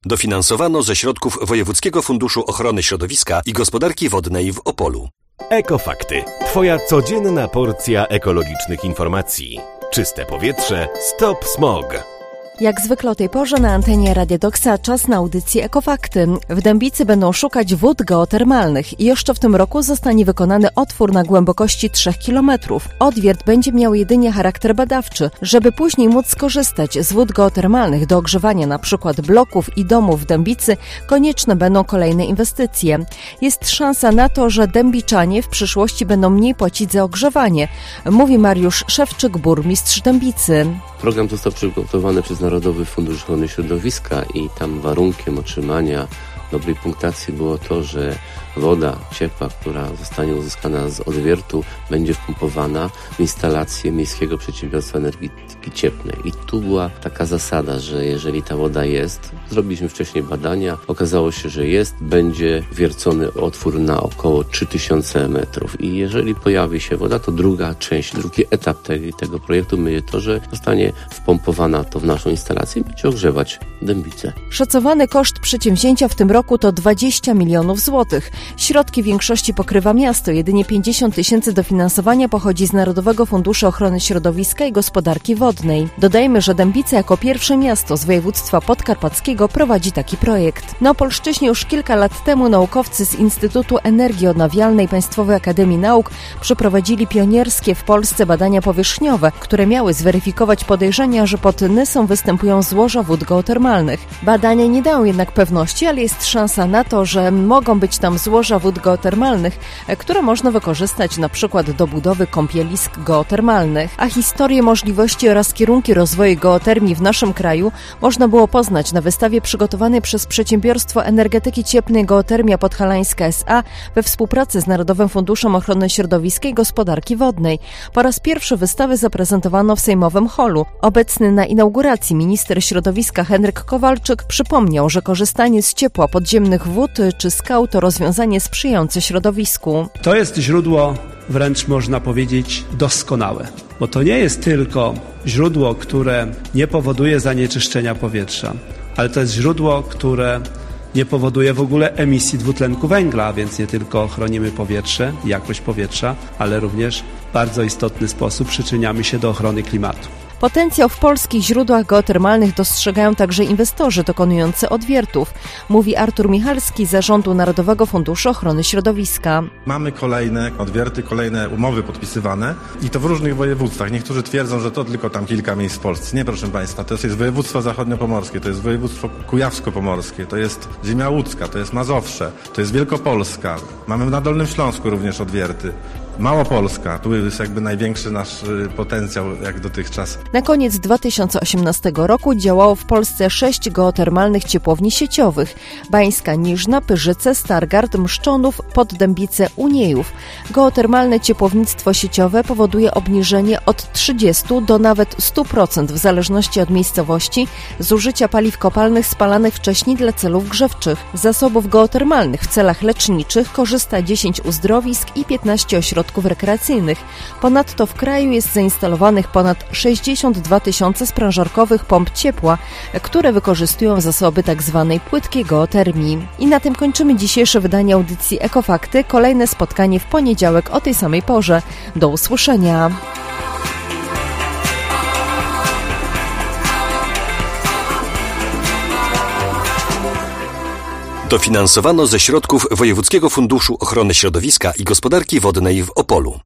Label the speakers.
Speaker 1: Dofinansowano ze środków Wojewódzkiego Funduszu Ochrony Środowiska i Gospodarki Wodnej w Opolu.
Speaker 2: Ekofakty. Twoja codzienna porcja ekologicznych informacji. Czyste powietrze. Stop smog.
Speaker 3: Jak zwykle o tej porze na antenie Radia Doksa czas na audycję Ekofakty. W Dębicy będą szukać wód geotermalnych i jeszcze w tym roku zostanie wykonany otwór na głębokości 3 km. Odwiert będzie miał jedynie charakter badawczy. Żeby później móc skorzystać z wód geotermalnych do ogrzewania np. bloków i domów w Dębicy, konieczne będą kolejne inwestycje. Jest szansa na to, że dębiczanie w przyszłości będą mniej płacić za ogrzewanie, mówi Mariusz Szewczyk, burmistrz Dębicy.
Speaker 4: Program został przygotowany przez Narodowy Fundusz Ochrony Środowiska i tam warunkiem otrzymania dobrej punktacji było to, że woda ciepła, która zostanie uzyskana z odwiertu, będzie wpompowana w instalację Miejskiego Przedsiębiorstwa Energetyki Cieplnej. I tu była taka zasada, że jeżeli ta woda jest, zrobiliśmy wcześniej badania, okazało się, że jest, będzie wiercony otwór na około 3000 metrów. I jeżeli pojawi się woda, to drugi etap tego projektu będzie to, że zostanie wpompowana to w naszą instalację i będzie ogrzewać Dębicę.
Speaker 3: Szacowany koszt przedsięwzięcia w tym roku to 20 milionów złotych. Środki w większości pokrywa miasto, jedynie 50 000 dofinansowania pochodzi z Narodowego Funduszu Ochrony Środowiska i Gospodarki Wodnej. Dodajmy, że Dębica jako pierwsze miasto z województwa podkarpackiego prowadzi taki projekt. Na Opolszczyźnie już kilka lat temu naukowcy z Instytutu Energii Odnawialnej Państwowej Akademii Nauk przeprowadzili pionierskie w Polsce badania powierzchniowe, które miały zweryfikować podejrzenia, że pod Nysą występują złoża wód geotermalnych. Badania nie dają jednak pewności, ale jest szansa na to, że mogą być tam złoża wód geotermalnych, które można wykorzystać na przykład do budowy kąpielisk geotermalnych. A historię, możliwości oraz kierunki rozwoju geotermii w naszym kraju można było poznać na wystawie przygotowanej przez Przedsiębiorstwo Energetyki Cieplnej Geotermia Podhalańska S.A. we współpracy z Narodowym Funduszem Ochrony Środowiska i Gospodarki Wodnej. Po raz pierwszy wystawę zaprezentowano w sejmowym holu. Obecny na inauguracji minister środowiska Henryk Kowalczyk przypomniał, że korzystanie z ciepła podziemnych wód czy skał to rozwiązanie sprzyjające środowisku.
Speaker 5: To jest źródło wręcz można powiedzieć doskonałe, bo to nie jest tylko źródło, które nie powoduje zanieczyszczenia powietrza, ale to jest źródło, które nie powoduje w ogóle emisji dwutlenku węgla, a więc nie tylko chronimy powietrze, jakość powietrza, ale również w bardzo istotny sposób przyczyniamy się do ochrony klimatu.
Speaker 3: Potencjał w polskich źródłach geotermalnych dostrzegają także inwestorzy dokonujący odwiertów, mówi Artur Michalski z Zarządu Narodowego Funduszu Ochrony Środowiska.
Speaker 6: Mamy kolejne odwierty, kolejne umowy podpisywane i to w różnych województwach. Niektórzy twierdzą, że to tylko tam kilka miejsc w Polsce. Nie, proszę Państwa, to jest województwo zachodniopomorskie, to jest województwo kujawsko-pomorskie, to jest ziemia łódzka, to jest Mazowsze, to jest Wielkopolska. Mamy na Dolnym Śląsku również odwierty. Małopolska, tu jest jakby największy nasz potencjał jak dotychczas.
Speaker 3: Na koniec 2018 roku działało w Polsce 6 geotermalnych ciepłowni sieciowych: Bańska Niżna, Pyrzyce, Stargard, Mszczonów, Poddębice, Uniejów. Geotermalne ciepłownictwo sieciowe powoduje obniżenie od 30 do nawet 100% w zależności od miejscowości zużycia paliw kopalnych spalanych wcześniej dla celów grzewczych. Z zasobów geotermalnych w celach leczniczych korzysta 10 uzdrowisk i 15 ośrodków rekreacyjnych. Ponadto w kraju jest zainstalowanych ponad 62 000 sprężarkowych pomp ciepła, które wykorzystują zasoby tzw. płytkiej geotermii. I na tym kończymy dzisiejsze wydanie audycji Ekofakty. Kolejne spotkanie w poniedziałek o tej samej porze. Do usłyszenia.
Speaker 1: Dofinansowano ze środków Wojewódzkiego Funduszu Ochrony Środowiska i Gospodarki Wodnej w Opolu.